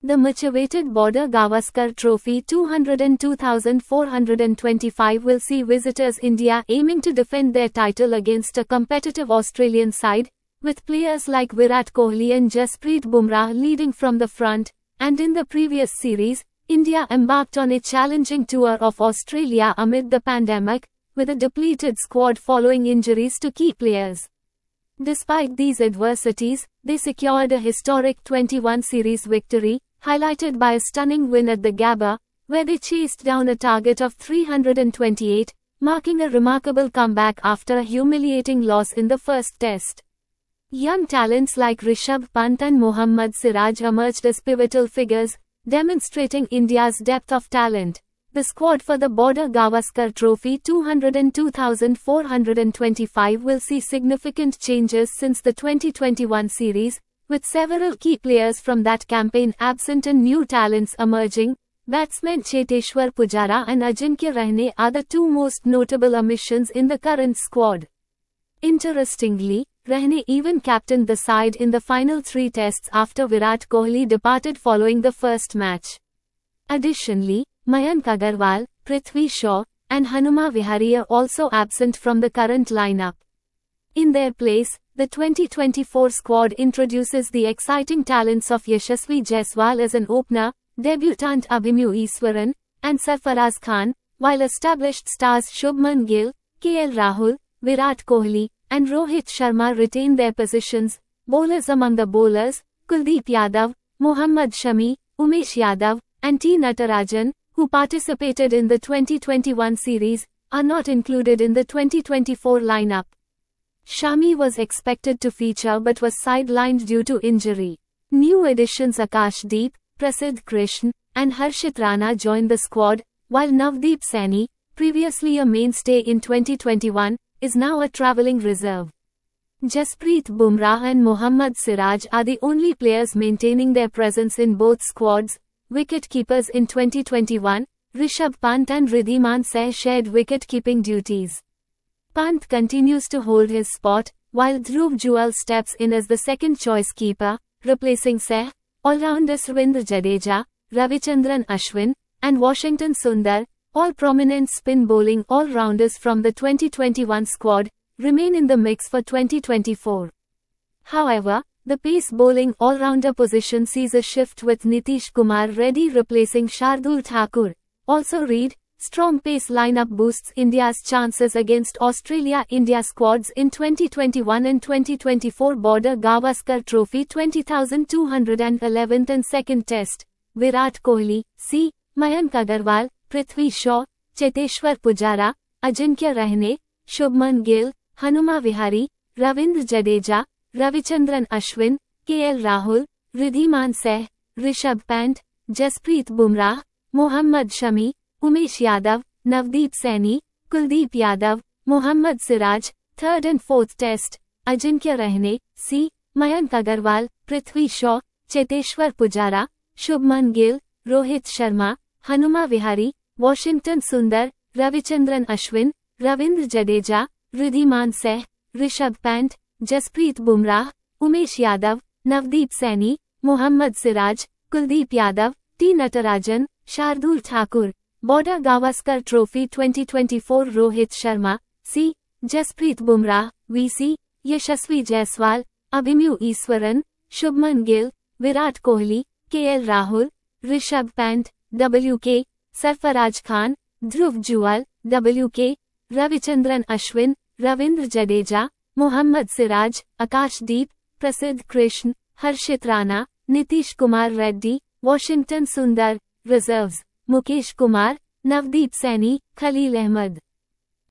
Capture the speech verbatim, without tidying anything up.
The much-awaited Border Gavaskar Trophy two hundred two thousand four hundred twenty-five will see visitors India aiming to defend their title against a competitive Australian side, with players like Virat Kohli and Jasprit Bumrah leading from the front. And in the previous series, India embarked on a challenging tour of Australia amid the pandemic, with a depleted squad following injuries to key players. Despite these adversities, they secured a historic twenty-one series victory, highlighted by a stunning win at the Gabba, where they chased down a target of three hundred twenty-eight, marking a remarkable comeback after a humiliating loss in the first test. Young talents like Rishabh Pant and Mohammad Siraj emerged as pivotal figures, demonstrating India's depth of talent. The squad for the Border Gavaskar Trophy two hundred two thousand four hundred twenty-five will see significant changes since the twenty twenty-one series, with several key players from that campaign absent and new talents emerging. Batsmen Cheteshwar Pujara and Ajinkya Rahane are the two most notable omissions in the current squad. Interestingly, Rahane even captained the side in the final three tests after Virat Kohli departed following the first match. Additionally, Mayank Agarwal, Prithvi Shaw, and Hanuma Vihari are also absent from the current lineup. In their place, the twenty twenty-four squad introduces the exciting talents of Yashasvi Jaiswal as an opener, debutant Abhimanyu Easwaran, and Sarfaraz Khan, while established stars Shubman Gill, K L Rahul, Virat Kohli, and Rohit Sharma retain their positions. Bowlers among the bowlers, Kuldeep Yadav, Mohammad Shami, Umesh Yadav, and T Natarajan, who participated in the twenty twenty-one series, are not included in the twenty twenty-four lineup. Shami was expected to feature but was sidelined due to injury. New additions Akashdeep, Prasidh Krishna, and Harshit Rana joined the squad, while Navdeep Saini, previously a mainstay in twenty twenty-one, is now a travelling reserve. Jasprit Bumrah and Mohammad Siraj are the only players maintaining their presence in both squads. Wicket-keepers in twenty twenty-one, Rishabh Pant and Riddhiman Seh shared wicket-keeping duties. Pant continues to hold his spot, while Dhruv Jewel steps in as the second-choice keeper, replacing Seh. All-rounders Ravindra Jadeja, Ravichandran Ashwin, and Washington Sundar, all prominent spin bowling all-rounders from the twenty twenty-one squad, remain in the mix for twenty twenty-four. However, the pace bowling all-rounder position sees a shift with Nitish Kumar Reddy replacing Shardul Thakur. Also read, strong pace lineup boosts India's chances against Australia. India squads in twenty twenty-one and twenty twenty-four Border Gavaskar Trophy twenty thousand two hundred eleven and second test. Virat Kohli, C. Mayank Agarwal, Prithvi Shaw, Cheteshwar Pujara, Ajinkya Rahane, Shubman Gill, Hanuma Vihari, Ravindra Jadeja, Ravichandran Ashwin, K L Rahul, Riddhiman Seh, Rishabh Pant, Jasprit Bumrah, Mohammad Shami, Umesh Yadav, Navdeep Saini, Kuldeep Yadav, Mohammad Siraj. Third and fourth test, Ajinkya Rahane, C. Mayank Agarwal, Prithvi Shaw, Cheteshwar Pujara, Shubman Gill, Rohit Sharma, Hanuma Vihari, Washington Sundar, Ravichandran Ashwin, Ravindra Jadeja, Riddhiman Seh, Rishabh Pant, Jasprit Bumrah, Umesh Yadav, Navdeep Saini, Mohammad Siraj, Kuldeep Yadav, T Natarajan, Shardul Thakur. Border Gavaskar Trophy twenty twenty-four Rohit Sharma, C. Jasprit Bumrah, V C. Yashasvi Jaiswal, Abhimanyu Easwaran, Shubman Gill, Virat Kohli, K L Rahul, Rishabh Pant, W K. Sarfaraz Khan, Dhruv Jewel, W K. Ravichandran Ashwin, Ravindra Jadeja, Mohammad Siraj, Akashdeep, Prasidh Krishna, Harshit Rana, Nitish Kumar Reddy, Washington Sundar. Reserves, Mukesh Kumar, Navdeep Saini, Khalil Ahmed.